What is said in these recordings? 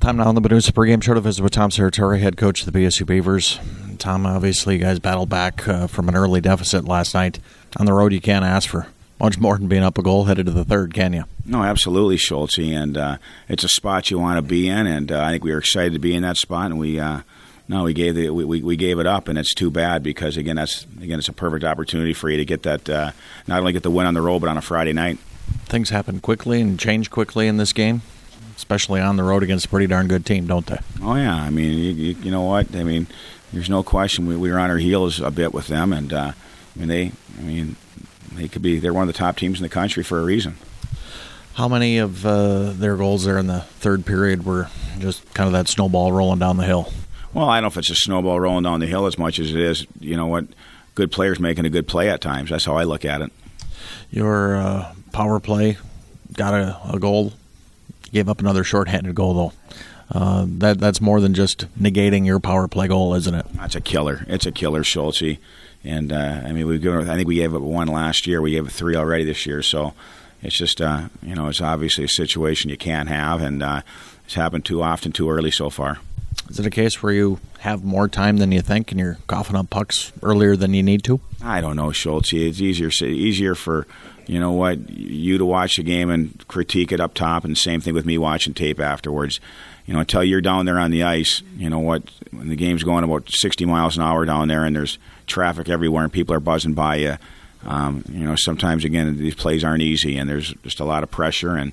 Time now on the Benoist pregame show to visit with Tom Serratore, head coach of the BSU Beavers. Tom, obviously you guys battled back from an early deficit last night. On the road, you can't ask for much more than being up a goal headed to the third, can you? No, absolutely, Schultz. And it's a spot you want to be in, and I think we were excited to be in that spot, and we gave it up, and it's too bad because it's a perfect opportunity for you to get that not only get the win on the road but on a Friday night. Things happen quickly and change quickly in this game, especially on the road against a pretty darn good team, don't they? Oh yeah, I mean you know what? I mean, there's no question we were on our heels a bit with them, and they're one of the top teams in the country for a reason. How many of their goals there in the third period were just kind of that snowball rolling down the hill? Well, I don't know if it's a snowball rolling down the hill as much as it is, you know what, good players making a good play at times. That's how I look at it. Your power play got a goal. Gave up another shorthanded goal, though. That's more than just negating your power play goal, isn't it? That's a killer. It's a killer, Schultz. And, I think we gave up one last year. We gave it 3 already this year. So it's just, it's obviously a situation you can't have, and it's happened too often, too early so far. Is it a case where you have more time than you think and you're coughing up pucks earlier than you need to? I don't know, Schultz. It's easier for, you to watch the game and critique it up top, and same thing with me watching tape afterwards. Until you're down there on the ice, when the game's going about 60 miles an hour down there and there's traffic everywhere and people are buzzing by you, sometimes, again, these plays aren't easy and there's just a lot of pressure, and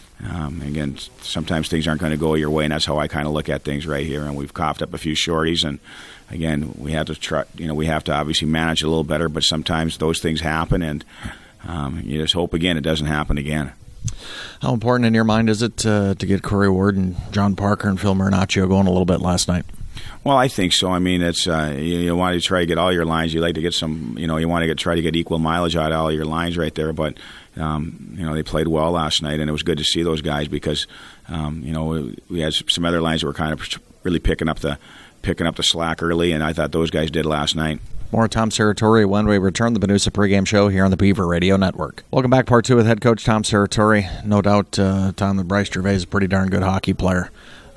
again, sometimes things aren't going to go your way, and that's how I kind of look at things right here. And we've coughed up a few shorties, and again, we have to try. We have to obviously manage it a little better. But sometimes those things happen, and you just hope again it doesn't happen again. How important in your mind is it to get Corey Ward and John Parker and Phil Marinaccio going a little bit last night? Well, I think so. I mean, it's you want to try to get all your lines. You like to get some. You want to try to get equal mileage out of all your lines right there, but. They played well last night, and it was good to see those guys because, we had some other lines that were kind of really picking up the slack early, and I thought those guys did last night. More Tom Serratore when we return the Benoist pregame show here on the Beaver Radio Network. Welcome back, part 2 with head coach Tom Serratore. No doubt, Tom, that Bryce Gervais is a pretty darn good hockey player.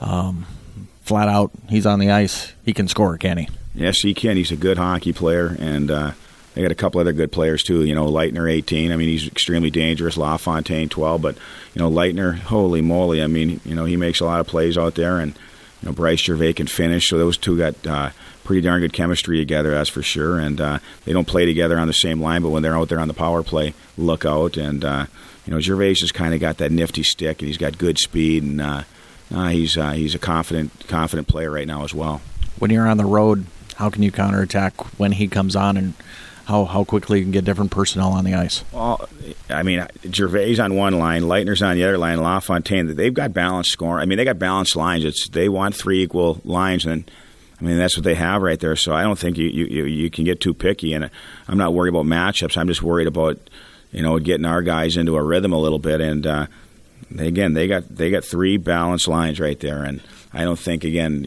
Flat out, he's on the ice. He can score, can he? Yes, he can. He's a good hockey player, and they got a couple other good players, too. Leitner, 18. I mean, he's extremely dangerous. LaFontaine, 12. But, Leitner, holy moly. I mean, he makes a lot of plays out there. And, Bryce Gervais can finish. So those two got pretty darn good chemistry together, that's for sure. And they don't play together on the same line, but when they're out there on the power play, look out. And, Gervais just kind of got that nifty stick, and he's got good speed. And he's a confident player right now as well. When you're on the road, how can you counterattack when he comes on, and how quickly you can get different personnel on the ice? Well, I mean, Gervais on one line, Leitner's on the other line, LaFontaine. They've got balanced scoring. I mean, they got balanced lines. They want 3 equal lines, and I mean that's what they have right there. So I don't think you can get too picky. And I'm not worried about matchups. I'm just worried about getting our guys into a rhythm a little bit. And they got 3 balanced lines right there, and I don't think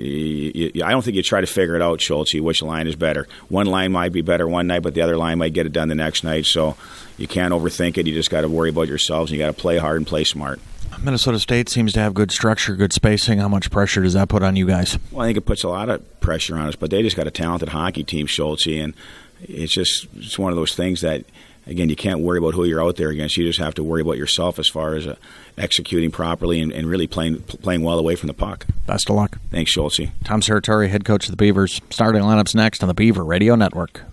you try to figure it out, Schultz, which line is better. One line might be better one night, but the other line might get it done the next night. So you can't overthink it. You just got to worry about yourselves, and you got to play hard and play smart. Minnesota State seems to have good structure, good spacing. How much pressure does that put on you guys? Well, I think it puts a lot of pressure on us, but they just got a talented hockey team, Schultz, and it's one of those things that, again, you can't worry about who you're out there against. You just have to worry about yourself as far as executing properly and really playing well away from the puck. Best of luck. Thanks, Schultz. Tom Serratore, head coach of the Beavers. Starting lineups next on the Beaver Radio Network.